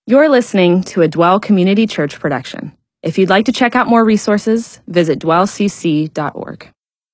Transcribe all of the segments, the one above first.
You're listening to a Dwell Community Church production. If you'd like to check out more resources, visit dwellcc.org.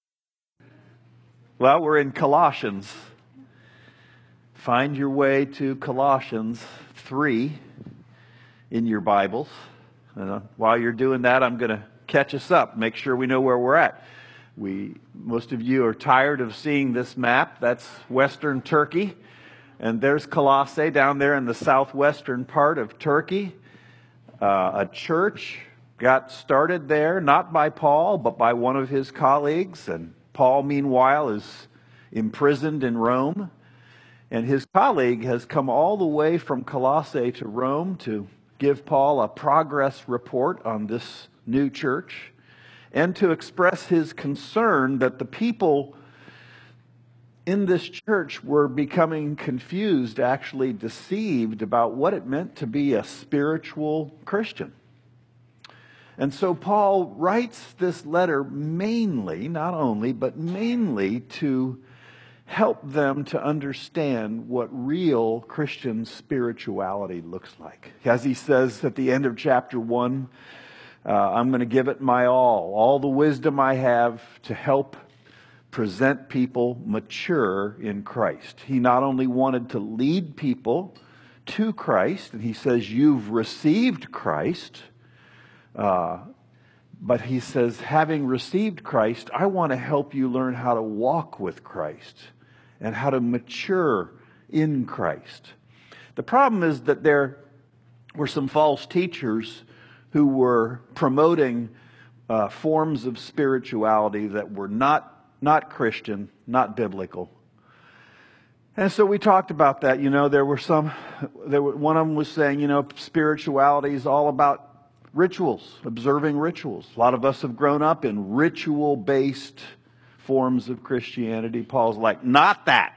Well, we're in Colossians. Find your way to Colossians 3 in your Bibles. While you're doing that, I'm going to catch us up, make sure we know where we're at. Most of you are tired of seeing this map. That's Western Turkey. And there's Colossae down there in the southwestern part of Turkey. A church got started there, not by Paul, but by one of his colleagues. And Paul, meanwhile, is imprisoned in Rome. And his colleague has come all the way from Colossae to Rome to give Paul a progress report on this new church and to express his concern that the people in this church were becoming confused, actually deceived about what it meant to be a spiritual Christian. And so Paul writes this letter mainly, not only, but mainly to help them to understand what real Christian spirituality looks like. As he says at the end of chapter 1, I'm going to give it my all the wisdom I have to help present people mature in Christ. He not only wanted to lead people to Christ, and he says, you've received Christ, but he says, having received Christ, I want to help you learn how to walk with Christ and how to mature in Christ. The problem is that there were some false teachers who were promoting forms of spirituality that were not Christian, not biblical. And so we talked about that. One of them was saying, spirituality is all about rituals, observing rituals. A lot of us have grown up in ritual-based forms of Christianity. Paul's like, not that.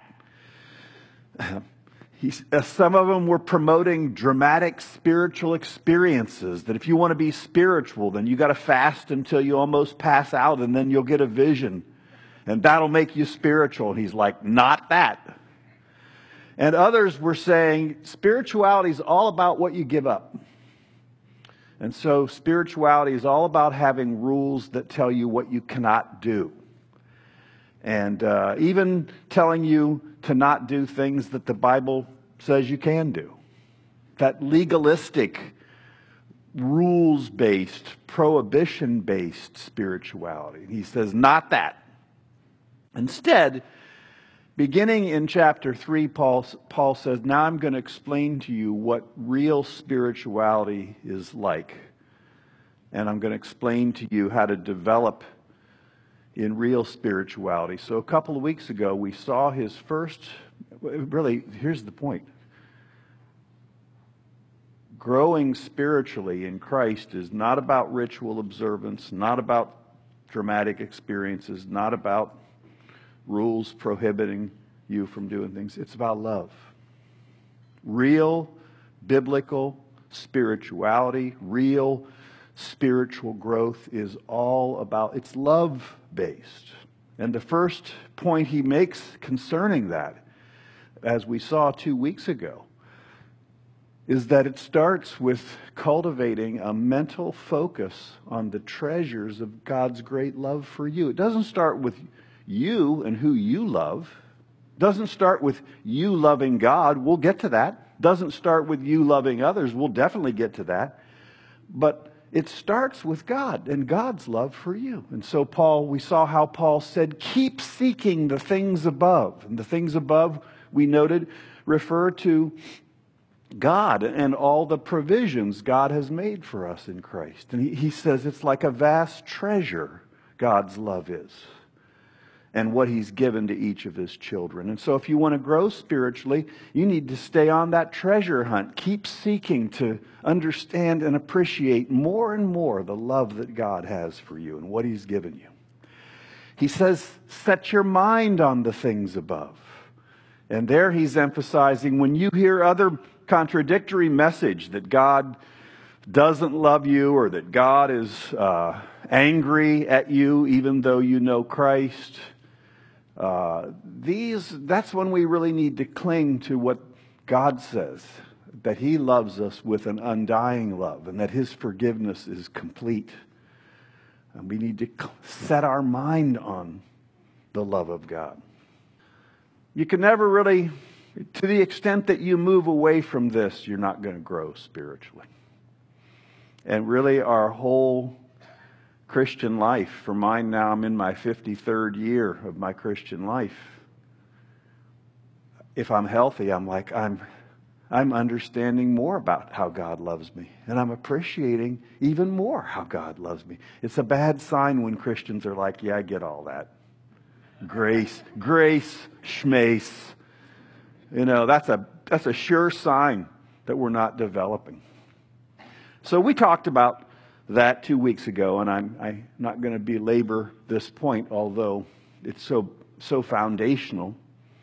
Some of them were promoting dramatic spiritual experiences, that if you want to be spiritual, then you got to fast until you almost pass out, and then you'll get a vision. And that'll make you spiritual. And he's like, not that. And others were saying, spirituality is all about what you give up. And so spirituality is all about having rules that tell you what you cannot do. And even telling you to not do things that the Bible says you can do. That legalistic, rules-based, prohibition-based spirituality. He says, not that. Instead, beginning in chapter 3, Paul says, now I'm going to explain to you what real spirituality is like. And I'm going to explain to you how to develop in real spirituality. So a couple of weeks ago, we saw his first, really, here's the point. Growing spiritually in Christ is not about ritual observance, not about dramatic experiences, not about rules prohibiting you from doing things. It's about love. Real biblical spirituality, real spiritual growth is all about, it's love-based. And the first point he makes concerning that, as we saw 2 weeks ago, is that it starts with cultivating a mental focus on the treasures of God's great love for you. It doesn't start with you and who you love. Doesn't start with you loving God. We'll get to that. Doesn't start with you loving others. We'll definitely get to that. But it starts with God and God's love for you. And so we saw how Paul said, keep seeking the things above. And the things above, we noted, refer to God and all the provisions God has made for us in Christ. And he says it's like a vast treasure, God's love is, and what He's given to each of His children. And so if you want to grow spiritually, you need to stay on that treasure hunt. Keep seeking to understand and appreciate more and more the love that God has for you and what He's given you. He says, set your mind on the things above. And there he's emphasizing, when you hear other contradictory message that God doesn't love you or that God is angry at you even though you know Christ, that's when we really need to cling to what God says. that He loves us with an undying love and that His forgiveness is complete. And we need to set our mind on the love of God. You can never really, to the extent that you move away from this, you're not going to grow spiritually. And really our whole Christian life, for mine now, I'm in my 53rd year of my Christian life. If I'm healthy, I'm understanding more about how God loves me. And I'm appreciating even more how God loves me. It's a bad sign when Christians are like, yeah, I get all that. Grace, schmace. You know, that's a sure sign that we're not developing. So we talked about that 2 weeks ago, and I'm not going to belabor this point, although it's so foundational.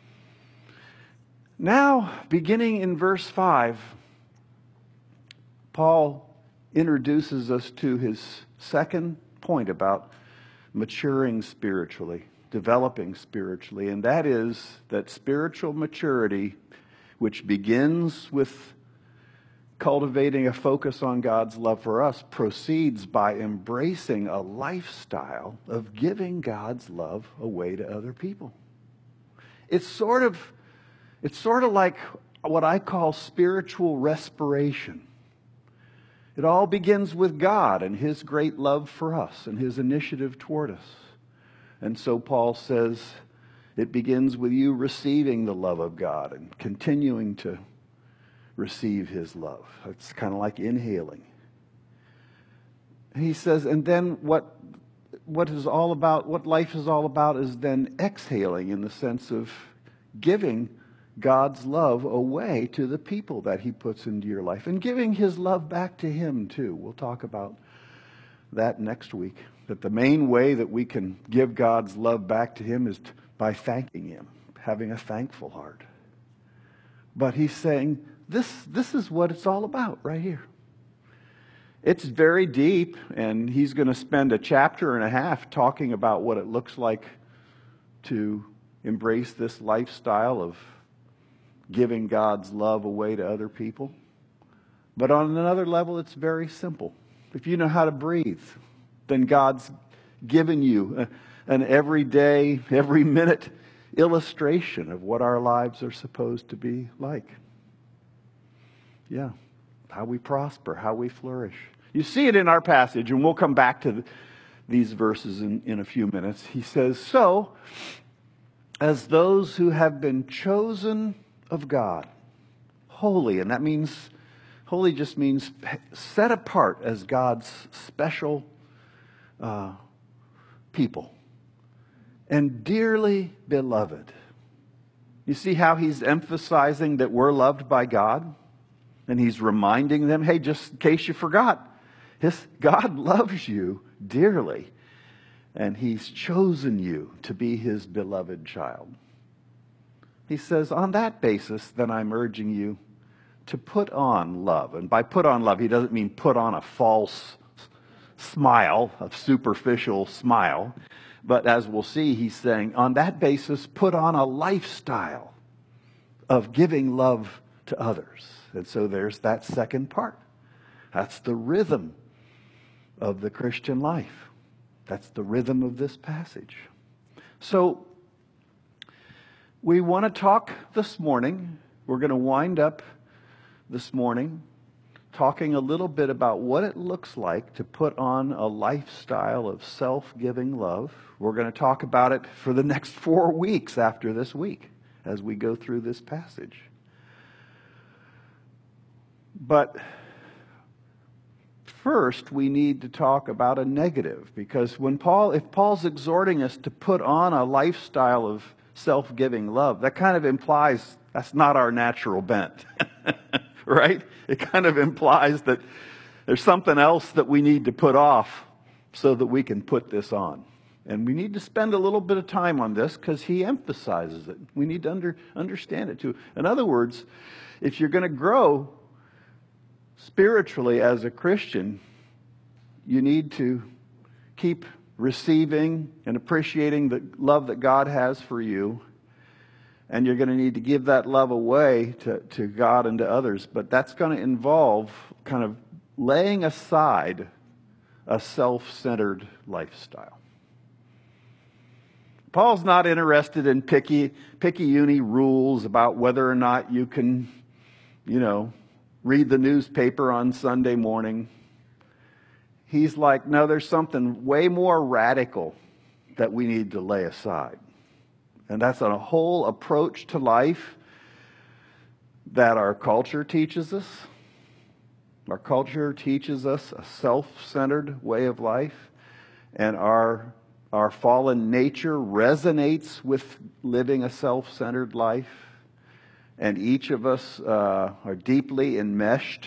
Now, beginning in verse 5, Paul introduces us to his second point about maturing spiritually, developing spiritually, and that is that spiritual maturity, which begins with cultivating a focus on God's love for us, proceeds by embracing a lifestyle of giving God's love away to other people. It's sort of like what I call spiritual respiration. It all begins with God and His great love for us and His initiative toward us. And so Paul says it begins with you receiving the love of God and continuing to receive His love. It's kind of like inhaling. And he says, and then what life is all about is then exhaling, in the sense of giving God's love away to the people that He puts into your life and giving His love back to Him too. We'll talk about that next week. That the main way that we can give God's love back to Him is by thanking Him, having a thankful heart. But he's saying, this is what it's all about right here. It's very deep, and he's going to spend a chapter and a half talking about what it looks like to embrace this lifestyle of giving God's love away to other people. But on another level, it's very simple. If you know how to breathe, then God's given you an everyday, every minute illustration of what our lives are supposed to be like. Yeah, how we prosper, how we flourish. You see it in our passage, and we'll come back to these verses in a few minutes. He says, so, as those who have been chosen of God, holy, and that means, holy just means set apart as God's special people, and dearly beloved. You see how he's emphasizing that we're loved by God? And he's reminding them, hey, just in case you forgot, God loves you dearly. And He's chosen you to be His beloved child. He says, on that basis, then I'm urging you to put on love. And by put on love, he doesn't mean put on a false smile, a superficial smile. But as we'll see, he's saying, on that basis, put on a lifestyle of giving love to others. And so there's that second part. That's the rhythm of the Christian life. That's the rhythm of this passage. So we want to talk this morning. We're going to wind up this morning talking a little bit about what it looks like to put on a lifestyle of self-giving love. We're going to talk about it for the next 4 weeks after this week as we go through this passage. But first, we need to talk about a negative, because if Paul's exhorting us to put on a lifestyle of self-giving love, that kind of implies that's not our natural bent, right? It kind of implies that there's something else that we need to put off so that we can put this on. And we need to spend a little bit of time on this because he emphasizes it. We need to understand it too. In other words, if you're going to grow spiritually as a Christian, you need to keep receiving and appreciating the love that God has for you. And you're going to need to give that love away to God and to others. But that's going to involve kind of laying aside a self-centered lifestyle. Paul's not interested in picky-uni rules about whether or not you can, read the newspaper on Sunday morning. He's like, no, there's something way more radical that we need to lay aside. And that's a whole approach to life that our culture teaches us. Our culture teaches us a self-centered way of life, and our fallen nature resonates with living a self-centered life, and each of us are deeply enmeshed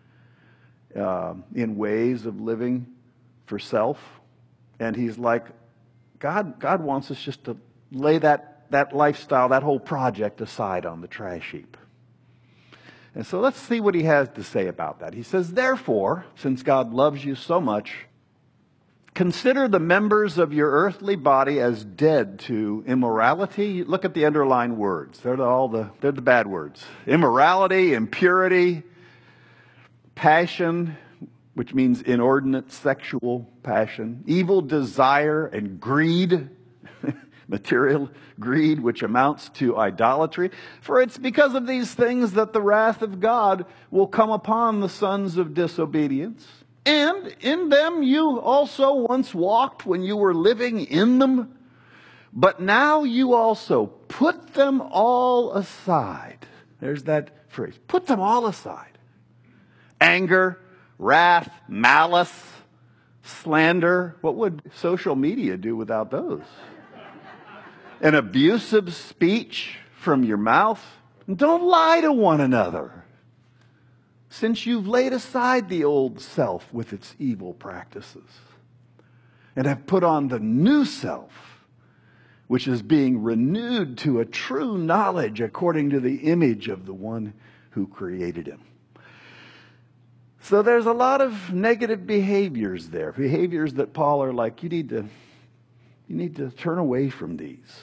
in ways of living for self. And he's like, God wants us just to lay that lifestyle, that whole project aside on the trash heap. And so let's see what he has to say about that. He says, therefore, since God loves you so much, consider the members of your earthly body as dead to immorality. Look at the underlined words. They're the bad words. Immorality, impurity, passion, which means inordinate sexual passion, evil desire and greed, material greed, which amounts to idolatry. For it's because of these things that the wrath of God will come upon the sons of disobedience. And in them you also once walked when you were living in them. But now you also put them all aside. There's that phrase. Put them all aside. Anger, wrath, malice, slander. What would social media do without those? An abusive speech from your mouth. Don't lie to one another, since you've laid aside the old self with its evil practices and have put on the new self, which is being renewed to a true knowledge according to the image of the one who created him. So there's a lot of negative behaviors there, behaviors that Paul are like, you need to turn away from these.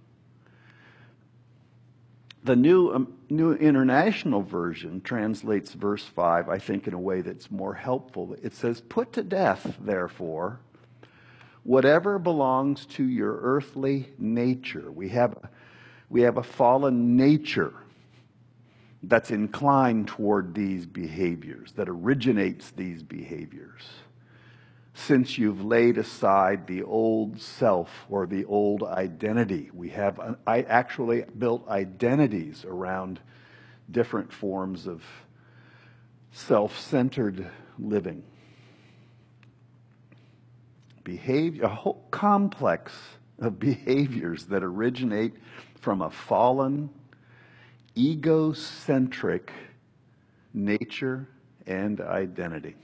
The New International Version translates verse 5, I think, in a way that's more helpful. It says, put to death, therefore, whatever belongs to your earthly nature. We have a fallen nature that's inclined toward these behaviors, that originates these behaviors. Since you've laid aside the old self or the old identity. I actually built identities around different forms of self-centered living. A whole complex of behaviors that originate from a fallen, egocentric nature and identity.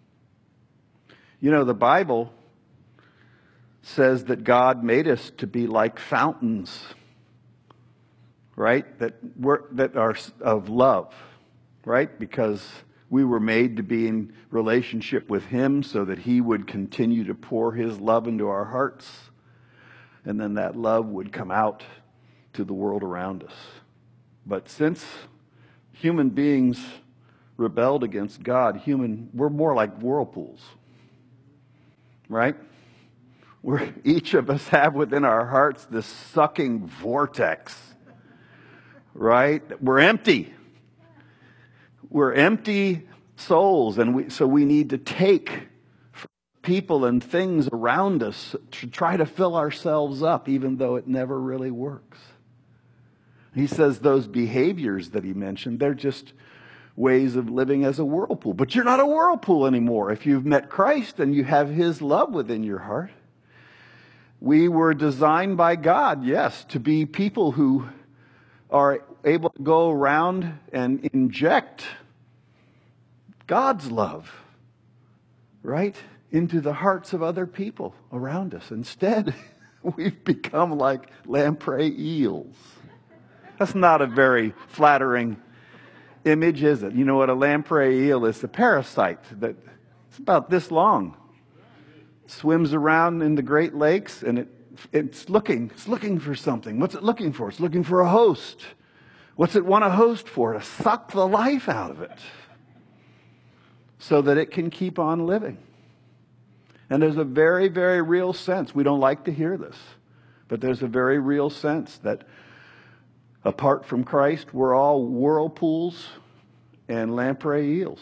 The Bible says that God made us to be like fountains, right? That are of love, right? Because we were made to be in relationship with Him so that He would continue to pour His love into our hearts. And then that love would come out to the world around us. But since human beings rebelled against God, we're more like whirlpools. Right? Each of us have within our hearts this sucking vortex. Right? We're empty. We're empty souls, and so we need to take people and things around us to try to fill ourselves up, even though it never really works. He says those behaviors that he mentioned, they're just ways of living as a whirlpool. But you're not a whirlpool anymore. If you've met Christ and you have His love within your heart. We were designed by God, yes, to be people who are able to go around and inject God's love, right, into the hearts of other people around us. Instead, we've become like lamprey eels. That's not a very flattering image, is it? You know what a lamprey eel is? A parasite that's about this long. Swims around in the Great Lakes, and it's looking for something. What's it looking for? It's looking for a host. What's it want a host for? To suck the life out of it so that it can keep on living. And there's a very, very real sense. We don't like to hear this, but there's a very real sense that apart from Christ, we're all whirlpools and lamprey eels.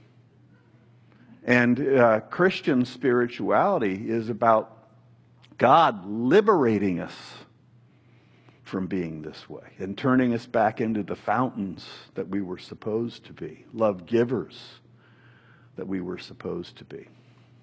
And Christian spirituality is about God liberating us from being this way and turning us back into the fountains that we were supposed to be, love givers that we were supposed to be.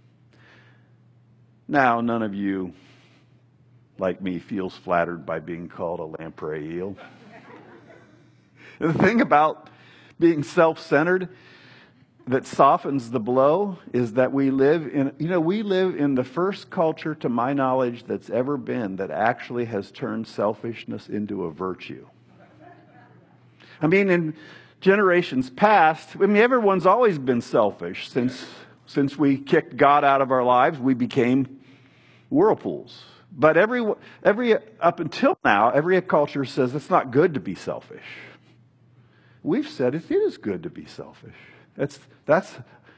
Now, none of you, like me, feels flattered by being called a lamprey eel. The thing about being self-centered that softens the blow is that we live in the first culture, to my knowledge, that's ever been that actually has turned selfishness into a virtue. I mean, in generations past, everyone's always been selfish. Since we kicked God out of our lives, we became whirlpools. But up until now, every culture says it's not good to be selfish. We've said it is good to be selfish. That's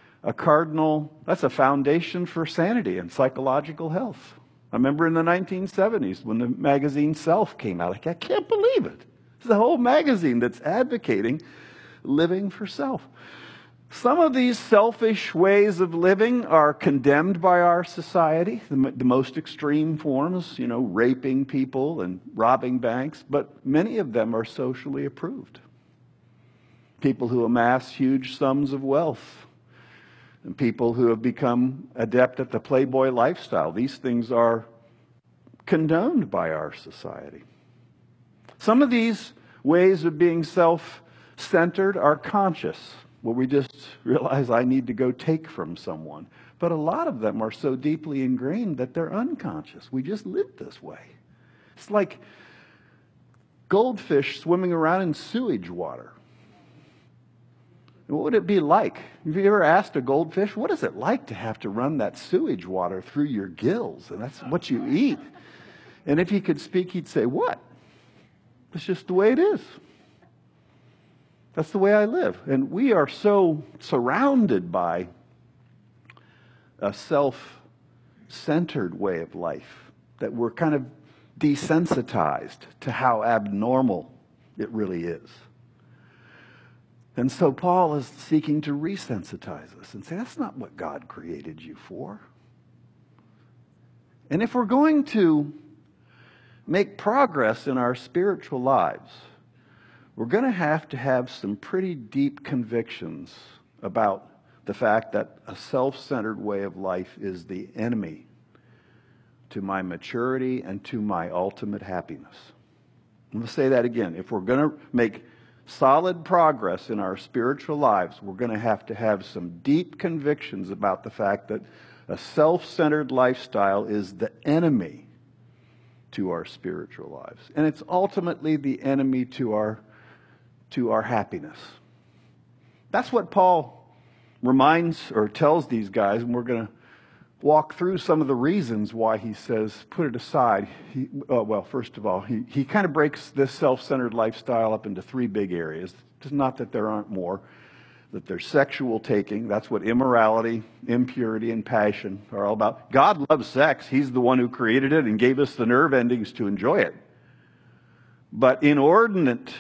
a foundation for sanity and psychological health. I remember in the 1970s when the magazine Self came out, I can't believe it. It's the whole magazine that's advocating living for self. Some of these selfish ways of living are condemned by our society, the most extreme forms, raping people and robbing banks, but many of them are socially approved. People who amass huge sums of wealth, and people who have become adept at the playboy lifestyle. These things are condoned by our society. Some of these ways of being self-centered are conscious, where we just realize I need to go take from someone. But a lot of them are so deeply ingrained that they're unconscious. We just live this way. It's like goldfish swimming around in sewage water. What would it be like? Have you ever asked a goldfish, what is it like to have to run that sewage water through your gills? And that's what you eat. And if he could speak, he'd say, what? It's just the way it is. That's the way I live. And we are so surrounded by a self-centered way of life that we're kind of desensitized to how abnormal it really is. And so Paul is seeking to resensitize us and say, that's not what God created you for. And if we're going to make progress in our spiritual lives, we're going to have some pretty deep convictions about the fact that a self-centered way of life is the enemy to my maturity and to my ultimate happiness. I'm going to say that again. If we're going to make solid progress in our spiritual lives, we're going to have some deep convictions about the fact that a self-centered lifestyle is the enemy to our spiritual lives. And it's ultimately the enemy to our happiness. That's what Paul reminds or tells these guys, and we're going to walk through some of the reasons why he says, put it aside. First of all, he kind of breaks this self-centered lifestyle up into three big areas. It's not that there aren't more. That there's sexual taking. That's what immorality, impurity, and passion are all about. God loves sex. He's the one who created it and gave us the nerve endings to enjoy it. But inordinate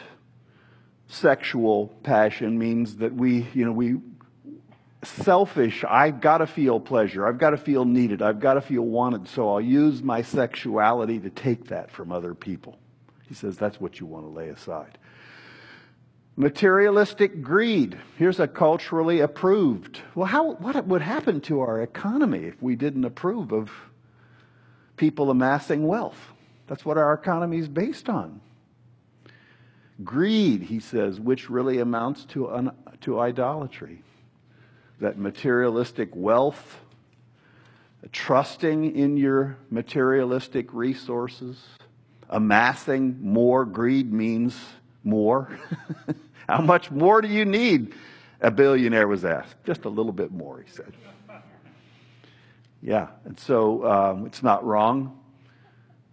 sexual passion means that we selfish, I've got to feel pleasure, I've got to feel needed, I've got to feel wanted, so I'll use my sexuality to take that from other people. He says that's what you want to lay aside. Materialistic greed. Here's a culturally approved. Well, what would happen to our economy if we didn't approve of people amassing wealth? That's what our economy is based on. Greed, he says, which really amounts to idolatry. That materialistic wealth, trusting in your materialistic resources, amassing more. Greed means more. How much more do you need? A billionaire was asked. Just a little bit more, he said. Yeah, and so it's not wrong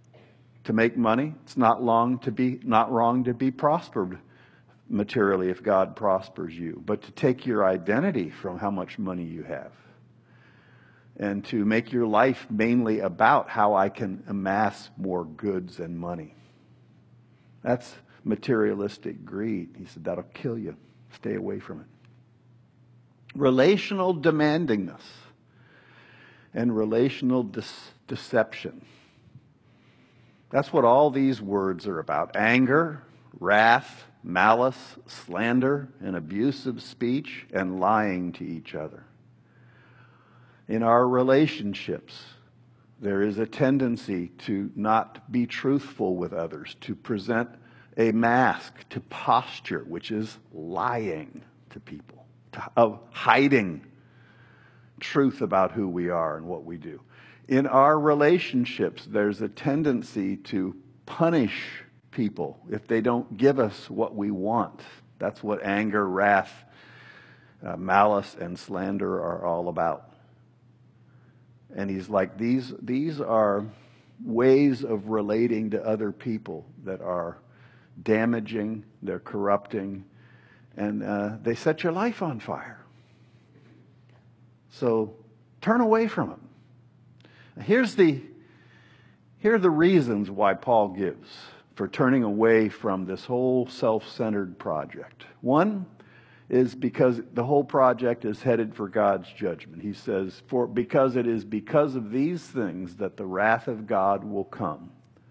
to make money. It's not wrong to be prospered materially if God prospers you, but to take your identity from how much money you have and to make your life mainly about how I can amass more goods and money. That's materialistic greed. He said, that'll kill you. Stay away from it. Relational demandingness and relational deception. That's what all these words are about. Anger, wrath, malice, slander, and abusive speech, and lying to each other. In our relationships, there is a tendency to not be truthful with others, to present a mask, to posture, which is lying to people, of hiding truth about who we are and what we do. In our relationships, there's a tendency to punish people if they don't give us what we want. That's what anger, wrath, malice, and slander are all about. And he's like, these are ways of relating to other people that are damaging, they're corrupting, and they set your life on fire. So turn away from them. Here are the reasons why Paul gives for turning away from this whole self-centered project. One is because the whole project is headed for God's judgment. He says, because it is because of these things that the wrath of God will come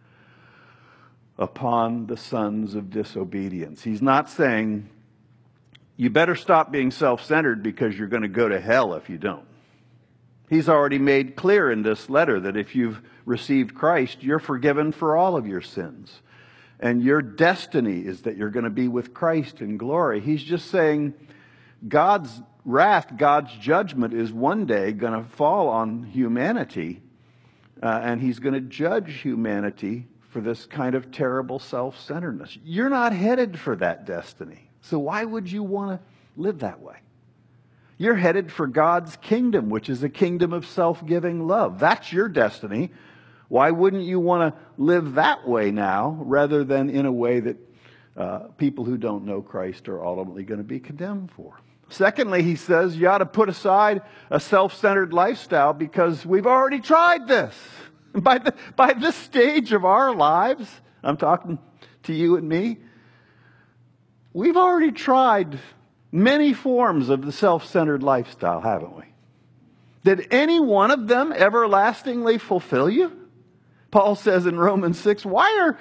upon the sons of disobedience. He's not saying, you better stop being self-centered because you're going to go to hell if you don't. He's already made clear in this letter that if you've received Christ, you're forgiven for all of your sins. And your destiny is that you're going to be with Christ in glory. He's just saying God's wrath, God's judgment is one day going to fall on humanity. And He's going to judge humanity for this kind of terrible self-centeredness. You're not headed for that destiny. So why would you want to live that way? You're headed for God's kingdom, which is a kingdom of self-giving love. That's your destiny. Why wouldn't you want to live that way now rather than in a way that people who don't know Christ are ultimately going to be condemned for? Secondly, he says you ought to put aside a self-centered lifestyle because we've already tried this. By this stage of our lives, I'm talking to you and me, we've already tried many forms of the self-centered lifestyle, haven't we? Did any one of them everlastingly fulfill you? Paul says in Romans 6, why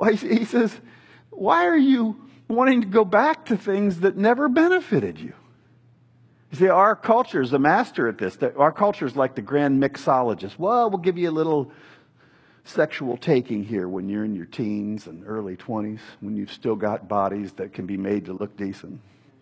are you wanting to go back to things that never benefited you? You see, our culture is a master at this. Our culture is like the grand mixologist. Well, we'll give you a little sexual taking here when you're in your teens and early 20s, when you've still got bodies that can be made to look decent.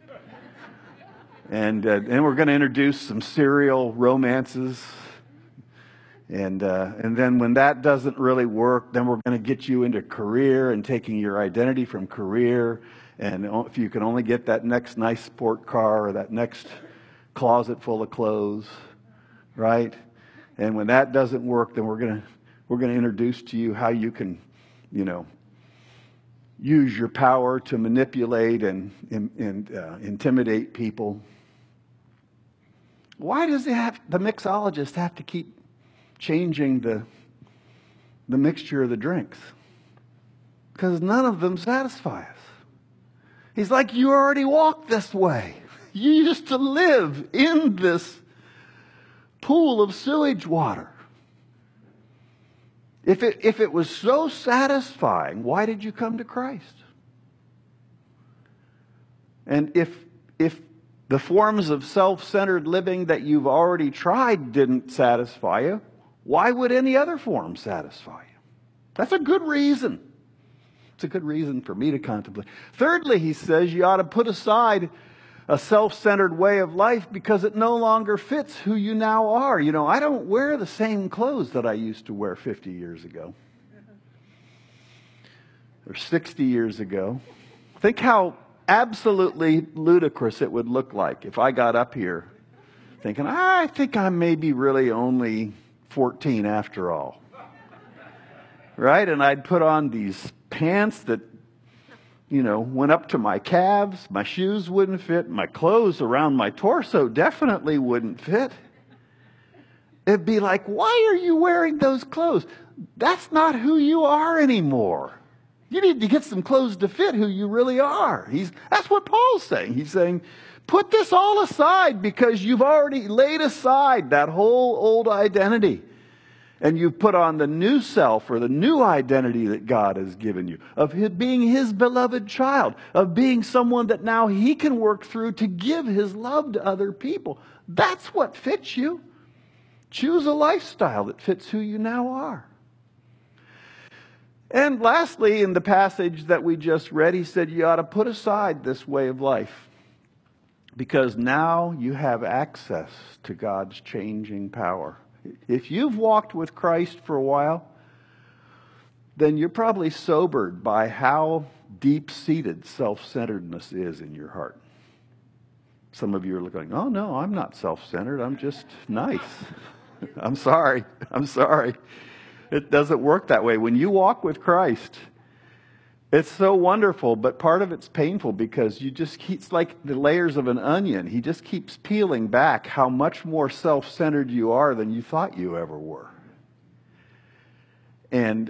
And we're going to introduce some serial romances. And then when that doesn't really work, then we're going to get you into career and taking your identity from career. And if you can only get that next nice sport car or that next closet full of clothes, right? And when that doesn't work, then we're going to introduce to you how you can, use your power to manipulate and intimidate people. Why does the mixologist have to keep changing the mixture of the drinks? Because none of them satisfy us. He's like, you already walked this way. You used to live in this pool of sewage water. If it was so satisfying, why did you come to Christ? And if the forms of self-centered living that you've already tried didn't satisfy you, why would any other form satisfy you? That's a good reason. It's a good reason for me to contemplate. Thirdly, he says you ought to put aside a self-centered way of life because it no longer fits who you now are. I don't wear the same clothes that I used to wear 50 years ago or 60 years ago. Think how absolutely ludicrous it would look like if I got up here thinking, I think I'm maybe really only 14 after all. right? And I'd put on these pants that, went up to my calves. My shoes wouldn't fit. My clothes around my torso definitely wouldn't fit. It'd be like, why are you wearing those clothes? That's not who you are anymore. You need to get some clothes to fit who you really are. That's what Paul's saying. He's saying, put this all aside because you've already laid aside that whole old identity. And you've put on the new self or the new identity that God has given you, of being His beloved child, of being someone that now He can work through to give His love to other people. That's what fits you. Choose a lifestyle that fits who you now are. And lastly, in the passage that we just read, he said you ought to put aside this way of life because now you have access to God's changing power. If you've walked with Christ for a while, then you're probably sobered by how deep-seated self-centeredness is in your heart. Some of you are going, oh no, I'm not self-centered, I'm just nice. I'm sorry. It doesn't work that way. When you walk with Christ, it's so wonderful, but part of it's painful because it's like the layers of an onion. He just keeps peeling back how much more self-centered you are than you thought you ever were. And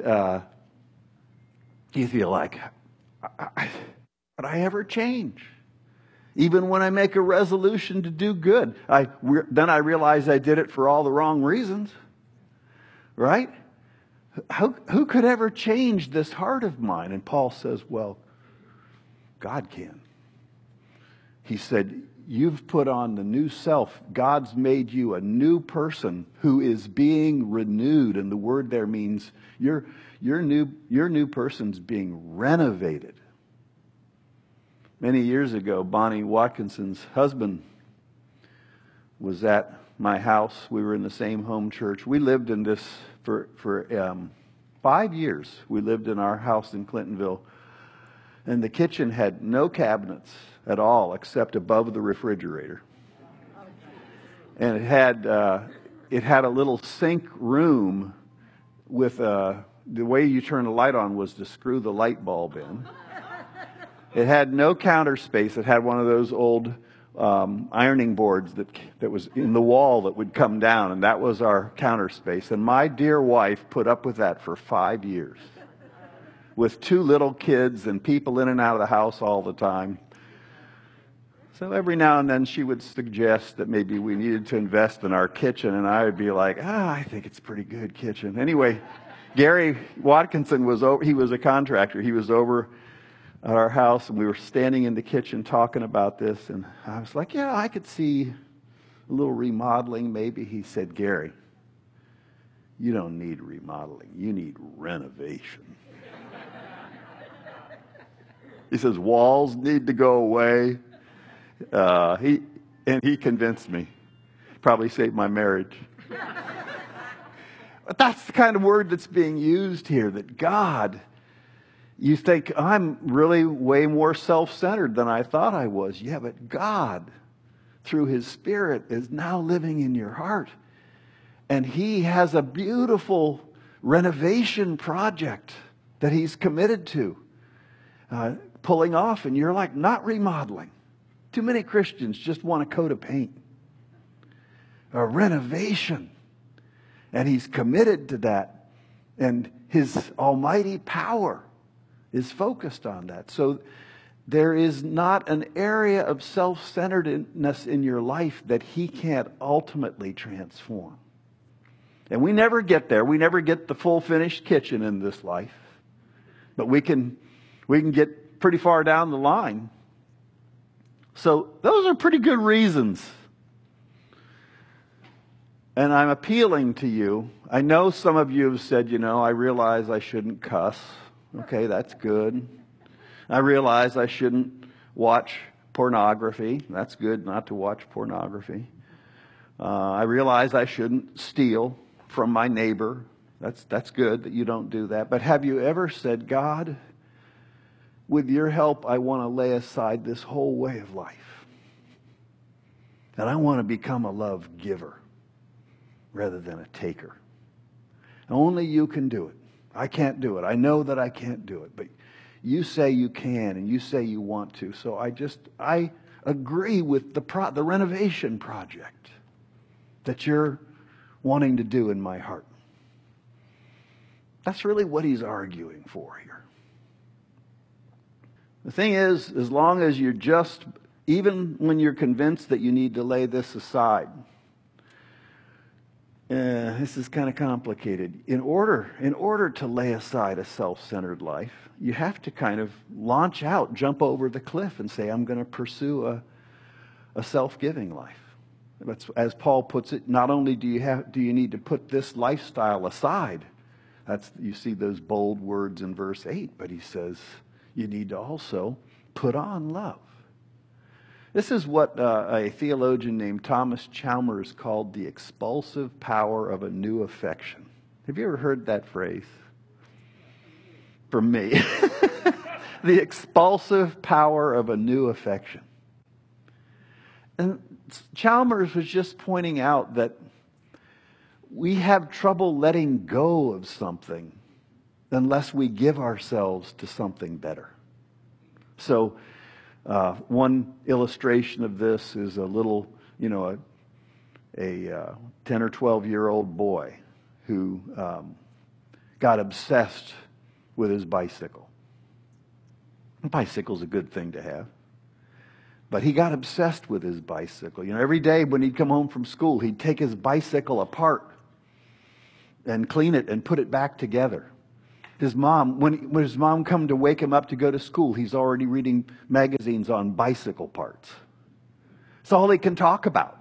you feel like, would I ever change? Even when I make a resolution to do good, then I realize I did it for all the wrong reasons. Right? Who could ever change this heart of mine? And Paul says, well, God can. He said, you've put on the new self. God's made you a new person who is being renewed. And the word there means your new person's being renovated. Many years ago, Bonnie Watkinson's husband was at my house. We were in the same home church. We lived in this for 5 years. We lived in our house in Clintonville. And the kitchen had no cabinets at all except above the refrigerator. And it had a little sink room with the way you turn the light on was to screw the light bulb in. It had no counter space. It had one of those old ironing boards that was in the wall that would come down, and that was our counter space. And my dear wife put up with that for 5 years, with 2 little kids and people in and out of the house all the time. So every now and then she would suggest that maybe we needed to invest in our kitchen, and I would be like, I think it's a pretty good kitchen. Anyway, Gary Watkinson he was a contractor. He was over at our house, and we were standing in the kitchen talking about this, and I was like, yeah, I could see a little remodeling maybe. He said, Gary, you don't need remodeling. You need renovation. He says, walls need to go away. He convinced me. Probably saved my marriage. But that's the kind of word that's being used here, that God, you think, I'm really way more self-centered than I thought I was. Yeah, but God, through His Spirit, is now living in your heart. And He has a beautiful renovation project that He's committed to pulling off. And you're like, not remodeling. Too many Christians just want a coat of paint. A renovation. And He's committed to that. And His almighty power is focused on that. So there is not an area of self-centeredness in your life that He can't ultimately transform. And we never get there. We never get the full finished kitchen in this life. But we can get pretty far down the line. So those are pretty good reasons. And I'm appealing to you. I know some of you have said, I realize I shouldn't cuss. Okay, that's good. I realize I shouldn't watch pornography. That's good not to watch pornography. I realize I shouldn't steal from my neighbor. That's good that you don't do that. But have you ever said, God, with your help, I want to lay aside this whole way of life. And I want to become a love giver rather than a taker. Only you can do it. I can't do it. I know that I can't do it. But you say you can, and you say you want to. So I agree with the renovation project that you're wanting to do in my heart. That's really what he's arguing for here. The thing is, as long as you're even when you're convinced that you need to lay this aside, this is kind of complicated. In order to lay aside a self-centered life, you have to kind of launch out, jump over the cliff and say, I'm going to pursue a self-giving life. That's, as Paul puts it, not only do you need to put this lifestyle aside, you see those bold words in verse 8, but he says you need to also put on love. This is what a theologian named Thomas Chalmers called the expulsive power of a new affection. Have you ever heard that phrase? From me. The expulsive power of a new affection. And Chalmers was just pointing out that we have trouble letting go of something unless we give ourselves to something better. So, one illustration of this is a little, a 10 or 12-year-old boy who got obsessed with his bicycle. A bicycle's a good thing to have. But he got obsessed with his bicycle. Every day when he'd come home from school, he'd take his bicycle apart and clean it and put it back together. His mom, when his mom come to wake him up to go to school, he's already reading magazines on bicycle parts. It's all he can talk about.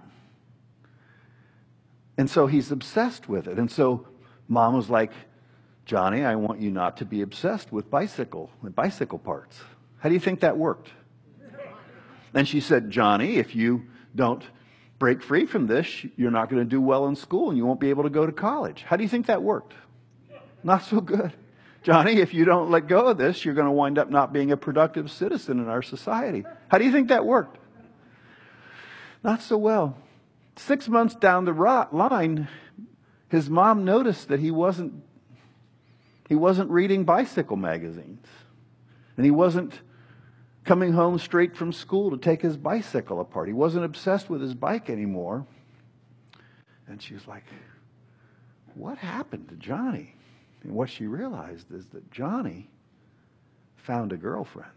And so he's obsessed with it. And so mom was like, Johnny, I want you not to be obsessed with bicycle parts. How do you think that worked? And she said, Johnny, if you don't break free from this, you're not going to do well in school and you won't be able to go to college. How do you think that worked? Not so good. Johnny, if you don't let go of this, you're going to wind up not being a productive citizen in our society. How do you think that worked? Not so well. 6 months down the line, his mom noticed that he wasn't reading bicycle magazines. And he wasn't coming home straight from school to take his bicycle apart. He wasn't obsessed with his bike anymore. And she was like, what happened to Johnny? And what she realized is that Johnny found a girlfriend.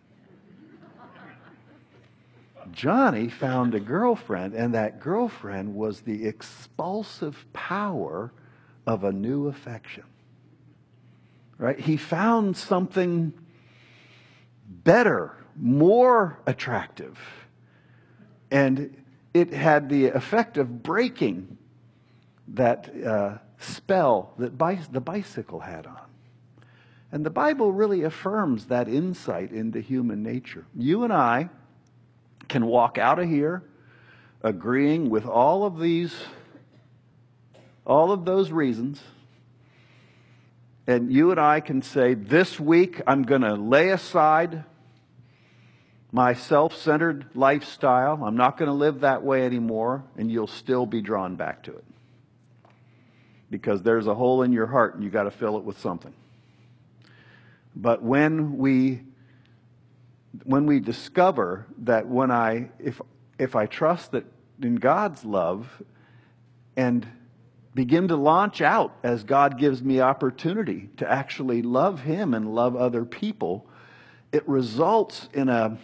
Johnny found a girlfriend, and that girlfriend was the expulsive power of a new affection. Right? He found something better, more attractive. And it had the effect of breaking that spell that the bicycle had on. And the Bible really affirms that insight into human nature. You and I can walk out of here agreeing with all of those reasons. And you and I can say, this week I'm going to lay aside my self-centered lifestyle. I'm not going to live that way anymore. And you'll still be drawn back to it. Because there's a hole in your heart and you got to fill it with something. But when we discover that if I trust that in God's love and begin to launch out as God gives me opportunity to actually love Him and love other people, it results in a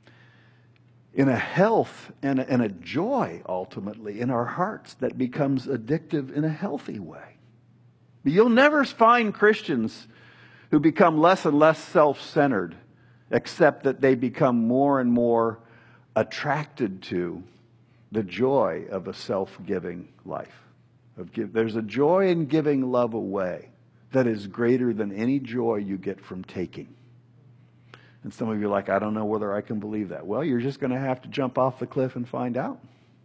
health and a joy, ultimately, in our hearts that becomes addictive in a healthy way. But you'll never find Christians who become less and less self-centered, except that they become more and more attracted to the joy of a self-giving life. There's a joy in giving love away that is greater than any joy you get from taking. And some of you are like, I don't know whether I can believe that. Well, you're just going to have to jump off the cliff and find out.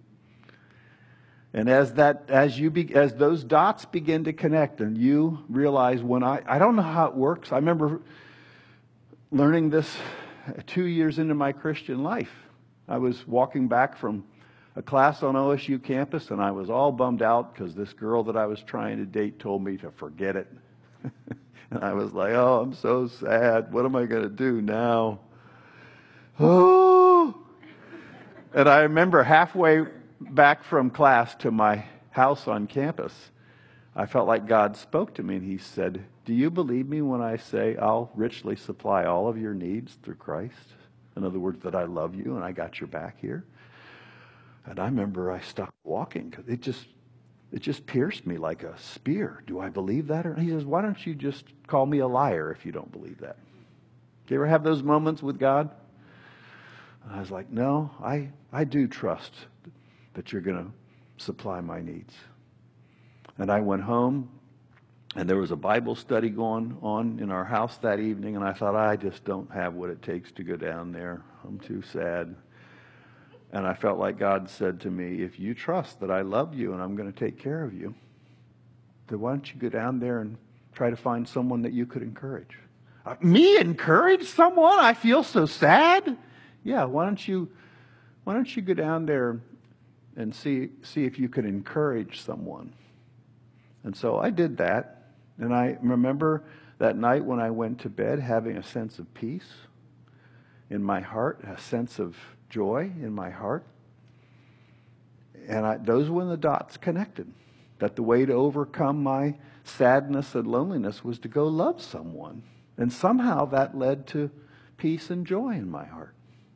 And as those dots begin to connect and you realize I don't know how it works. I remember learning this 2 years into my Christian life. I was walking back from a class on OSU campus and I was all bummed out because this girl that I was trying to date told me to forget it. And I was like, oh, I'm so sad. What am I going to do now? Oh. And I remember halfway back from class to my house on campus, I felt like God spoke to me and he said, do you believe me when I say I'll richly supply all of your needs through Christ? In other words, that I love you and I got your back here. And I remember I stopped walking because it just pierced me like a spear. Do I believe that? Or he says, why don't you just call me a liar if you don't believe that? Do you ever have those moments with God? And I was like, no, I do trust that you're going to supply my needs. And I went home, and there was a Bible study going on in our house that evening, and I thought, I just don't have what it takes to go down there. I'm too sad. And I felt like God said to me, if you trust that I love you and I'm going to take care of you, then why don't you go down there and try to find someone that you could encourage? Me encourage someone? I feel so sad. Yeah, why don't you go down there and see if you could encourage someone? And so I did that. And I remember that night when I went to bed having a sense of peace in my heart, a sense of joy in my heart. And those were when the dots connected. That the way to overcome my sadness and loneliness was to go love someone. And somehow that led to peace and joy in my heart.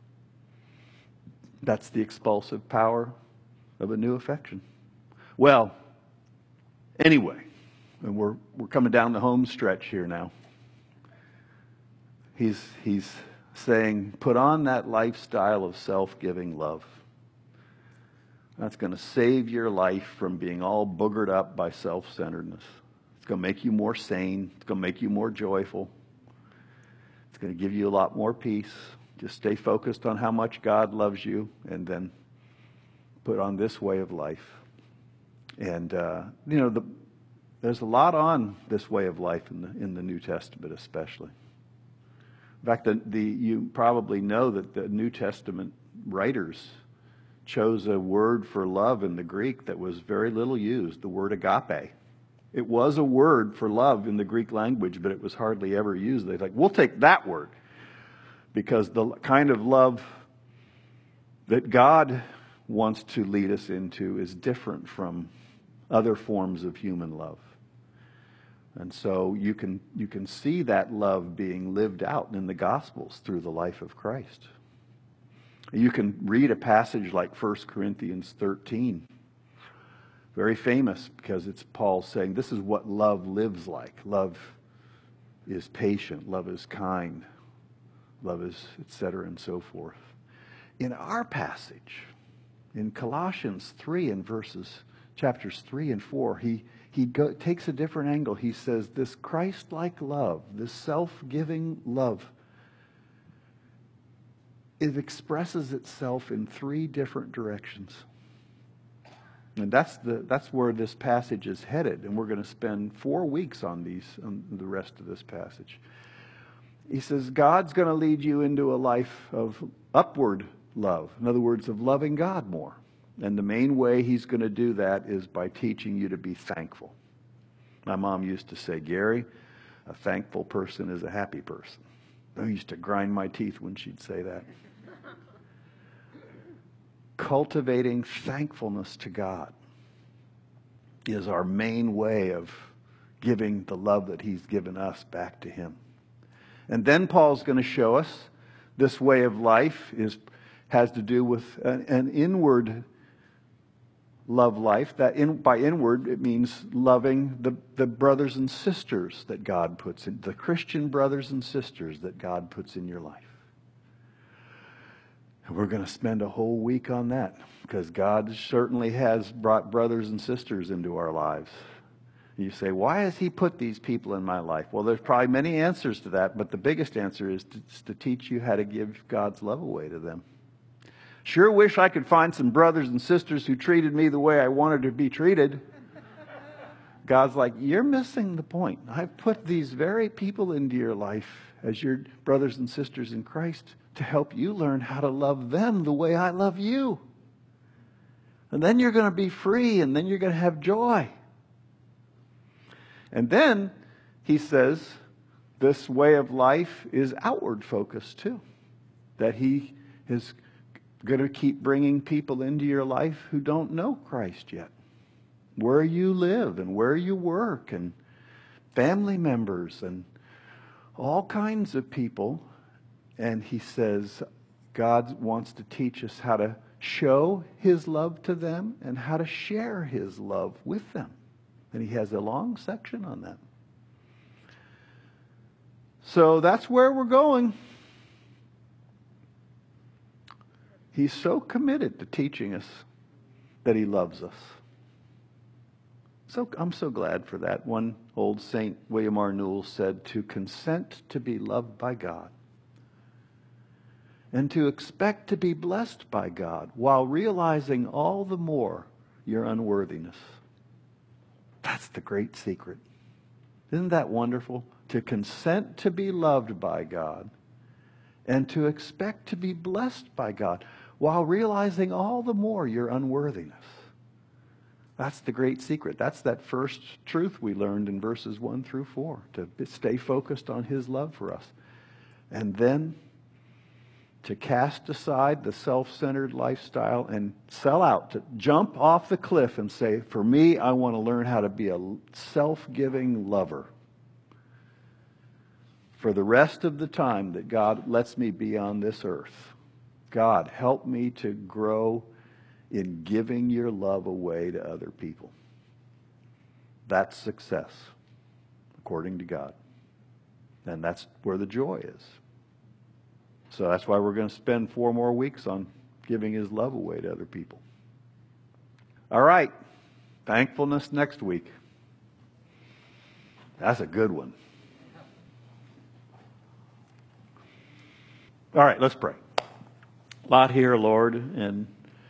That's the expulsive power of a new affection. Well, anyway, and we're coming down the home stretch here now. He's saying, put on that lifestyle of self-giving love. That's going to save your life from being all boogered up by self-centeredness. It's going to make you more sane. It's going to make you more joyful. It's going to give you a lot more peace. Just stay focused on how much God loves you, and then put on this way of life. And there's a lot on this way of life in the New Testament, especially. In fact, you probably know that the New Testament writers chose a word for love in the Greek that was very little used, the word agape. It was a word for love in the Greek language, but it was hardly ever used. They're like, we'll take that word, because the kind of love that God wants to lead us into is different from other forms of human love. And so you can see that love being lived out in the Gospels through the life of Christ. You can read a passage like 1 Corinthians 13. Very famous because it's Paul saying this is what love lives like. Love is patient. Love is kind. Love is etc. and so forth. In our passage, in Colossians 3 and chapters 3 and 4, he takes a different angle. He says this Christ-like love, this self-giving love, it expresses itself in three different directions. And that's where this passage is headed. And we're going to spend 4 weeks on the rest of this passage. He says God's going to lead you into a life of upward love. In other words, of loving God more. And the main way he's going to do that is by teaching you to be thankful. My mom used to say, Gary, a thankful person is a happy person. I used to grind my teeth when she'd say that. Cultivating thankfulness to God is our main way of giving the love that he's given us back to him. And then Paul's going to show us this way of life has to do with an inward love life. By inward, it means loving the brothers and sisters that God puts in, the Christian brothers and sisters that God puts in your life. And we're going to spend a whole week on that, because God certainly has brought brothers and sisters into our lives. You say, why has he put these people in my life? Well, there's probably many answers to that, but the biggest answer is to teach you how to give God's love away to them. Sure wish I could find some brothers and sisters who treated me the way I wanted to be treated. God's like, you're missing the point. I've put these very people into your life as your brothers and sisters in Christ to help you learn how to love them the way I love you. And then you're going to be free, and then you're going to have joy. And then he says, this way of life is outward focused too. That he is going to keep bringing people into your life who don't know Christ yet. Where you live and where you work and family members and all kinds of people. And he says God wants to teach us how to show his love to them and how to share his love with them. And he has a long section on that. So that's where we're going. He's so committed to teaching us that he loves us. So I'm so glad for that. One old Saint, William R. Newell, said, to consent to be loved by God and to expect to be blessed by God while realizing all the more your unworthiness. That's the great secret. Isn't that wonderful? To consent to be loved by God and to expect to be blessed by God while realizing all the more your unworthiness. That's the great secret. That's that first truth we learned in verses 1 through 4, to stay focused on his love for us. And then to cast aside the self-centered lifestyle and sell out, to jump off the cliff and say, for me, I want to learn how to be a self-giving lover for the rest of the time that God lets me be on this earth. God, help me to grow in giving your love away to other people. That's success, according to God. And that's where the joy is. So that's why we're going to spend 4 more weeks on giving his love away to other people. All right. Thankfulness next week. That's a good one. All right, let's pray. A lot here, Lord, and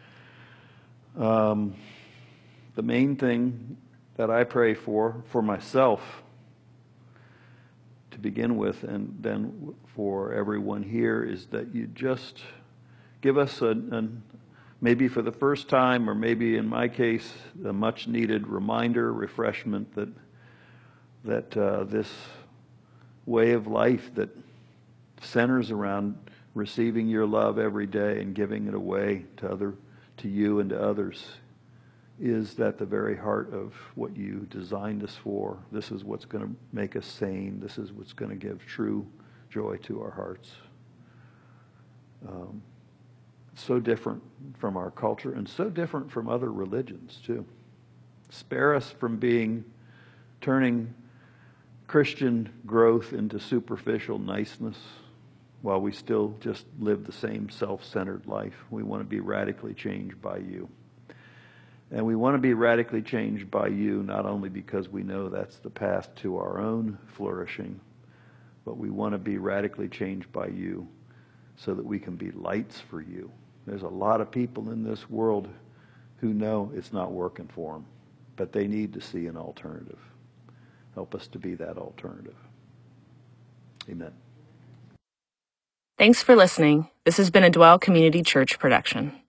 the main thing that I pray for myself to begin with, and then for everyone here, is that you just give us maybe for the first time, or maybe in my case, a much needed reminder, refreshment that this way of life that centers around receiving your love every day and giving it away to you and to others is at the very heart of what you designed us for. This is what's going to make us sane. This is what's going to give true joy to our hearts. So different from our culture and so different from other religions too. Spare us from turning Christian growth into superficial niceness while we still just live the same self-centered life. We want to be radically changed by you. And we want to be radically changed by you, not only because we know that's the path to our own flourishing, but we want to be radically changed by you so that we can be lights for you. There's a lot of people in this world who know it's not working for them, but they need to see an alternative. Help us to be that alternative. Amen. Thanks for listening. This has been a Dwell Community Church production.